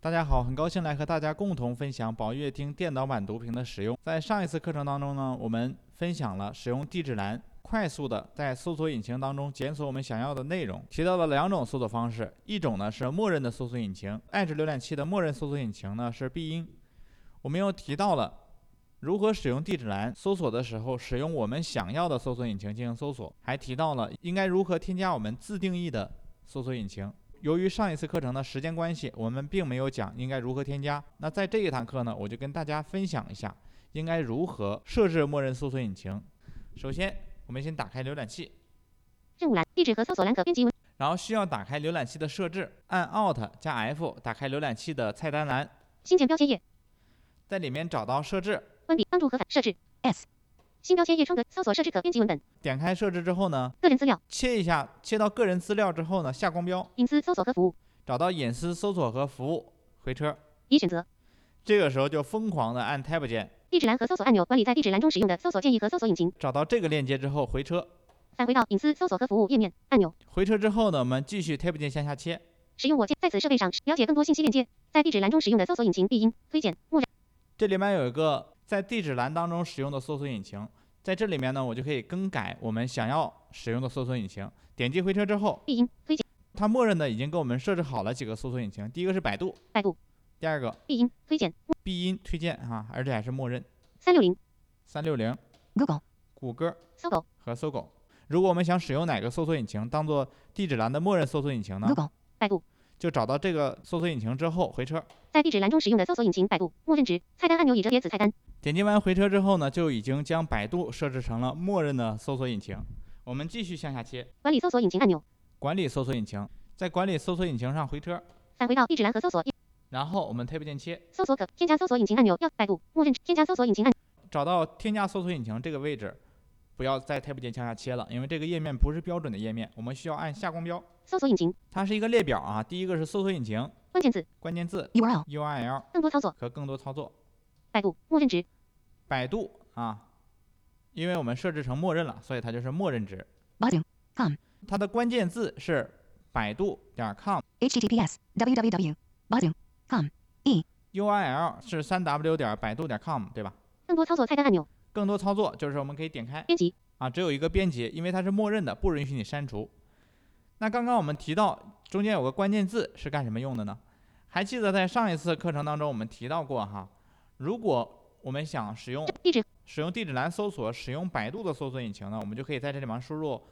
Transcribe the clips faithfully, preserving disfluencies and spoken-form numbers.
大家好，很高兴来和大家共同分享宝乐听电脑版读屏的使用。在上一次课程当中呢，我们分享了使用地址栏快速的在搜索引擎当中检索我们想要的内容，提到了两种搜索方式，一种呢是默认的搜索引擎，爱智浏览器的默认搜索引擎呢是必应。我们又提到了如何使用地址栏搜索的时候，使用我们想要的搜索引擎进行搜索，还提到了应该如何添加我们自定义的搜索引擎。由于上一次课程的时间关系，我们并没有讲应该如何添加。那在这一堂课呢，我就跟大家分享一下应该如何设置默认搜索引擎。首先，我们先打开浏览器， 任务栏地址和搜索栏可编辑文， 然后需要打开浏览器的设置，按 Alt 加 F 打开浏览器的菜单栏， 新前标签页， 在里面找到设置， 关闭帮助和反设置 S， 新标签页窗格搜索设置可编辑文本， 点开设置之后呢， 个人资料， 切一下，切到个人资料之后呢，下光标， 隐私搜索和服务， 找到隐私搜索和服务，回车， 已选择。 这个时候就疯狂的按 Tab 键， 地址栏和搜索按钮管理在地址栏中使用的搜索建议和搜索引擎， 找到这个链接之后回车， 返回到隐私搜索和服务页面按钮。 回车之后呢，我们继续 Tab 键向下切， 使用我键在此设备上了解更多信息链接，在地址栏中使用的搜索引擎必应推荐默认。 这里面有一个在地址栏当中使用的搜索引擎，在这里面呢，我就可以更改我们想要使用的搜索引擎。点击回车之后， 必应推荐， 它默认的已经给我们设置好了几个搜索引擎，第一个是百度， 百度， 第二个必应推荐， 必应推荐哈、啊，而且还是默认。 三六零， 三六零， Google， 谷歌， 搜狗和搜狗。如果我们想使用哪个搜索引擎当做地址栏的默认搜索引擎呢 ，Google，百度， 就找到这个搜索引擎之后回车， 在地址栏中使用的搜索引擎百度默认值菜单按钮已折叠子菜单。 点击完回车之后呢，就已经将百度设置成了默认的搜索引擎。我们继续向下切， 管理搜索引擎按钮， 管理搜索引擎，在管理搜索引擎上回车， 返回到地址栏和搜索页， 然后我们 Tab 键切， 搜索可添加搜索引擎按钮，要百度默认添加搜索引擎按钮， 找到添加搜索引擎这个位置，不要再 Tab 键向下切了，因为这个页面不是标准的页面，我们需要按下光标。 搜索引擎， 它是一个列表啊，第一个是搜索引擎， 关键字， 关键字 U R L， U R L 更多操作， 和更多操作。 百度默认值， 百度啊，因为我们设置成默认了，所以它就是默认值。 com， 它的关键字是百度点 com，H T T P S W W W 百度 com e U R L 是 三 W 点百度点 com 对吧？ 更多操作菜单按钮， 更多操作就是我们可以点开编辑啊，只有一个编辑，因为它是默认的，不允许你删除。那刚刚我们提到中间有个关键字是干什么用的呢？还记得在上一次课程当中我们提到过哈，如果我们想使用地址使用地址栏搜索，使用百度的搜索引擎呢，我们就可以在这里面输入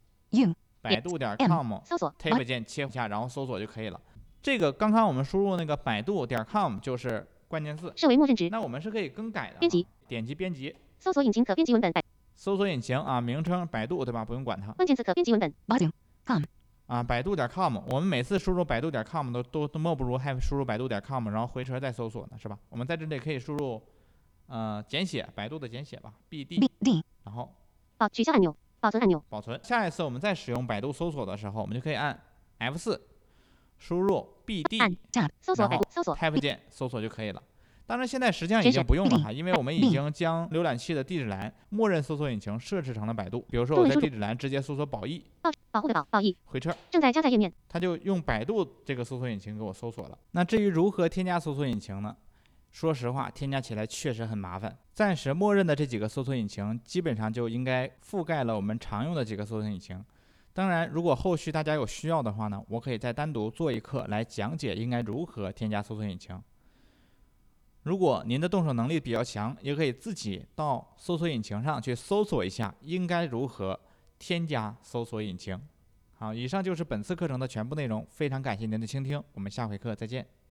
U 百度点 com， 搜索 Tab 键切一下，然后搜索就可以了。这个刚刚我们输入那个百度点 com 就是关键字， 设为默认值， 那我们是可以更改的。 编辑， 点击编辑， 搜索引擎可编辑文本， 搜索引擎啊，名称百度对吧？不用管它。 关键词可编辑文本，百度 com 啊，百度点 com， 我们每次输入百度点 com 都都都莫不如还输入百度点 com， 然后回车再搜索呢，是吧？我们在这里可以输入呃简写，百度的简写吧 ，B D， 然后保取消按钮，保存按钮， 保存。下一次我们再使用百度搜索的时候，我们就可以按 F 四，输入 B D， 按 Tab 搜索百度搜索 Tab 键搜索就可以了。当然现在实际上已经不用了哈，因为我们已经将浏览器的地址栏默认搜索引擎设置成了百度。比如说我在地址栏直接搜索宝益， 保保护的保保益， 回车， 正在加载页面， 它就用百度这个搜索引擎给我搜索了。那至于如何添加搜索引擎呢？说实话，添加起来确实很麻烦。暂时默认的这几个搜索引擎基本上就应该覆盖了我们常用的几个搜索引擎。当然，如果后续大家有需要的话呢，我可以再单独做一课来讲解应该如何添加搜索引擎。如果您的动手能力比较强，也可以自己到搜索引擎上去搜索一下应该如何添加搜索引擎。好，以上就是本次课程的全部内容，非常感谢您的倾听，我们下回课再见。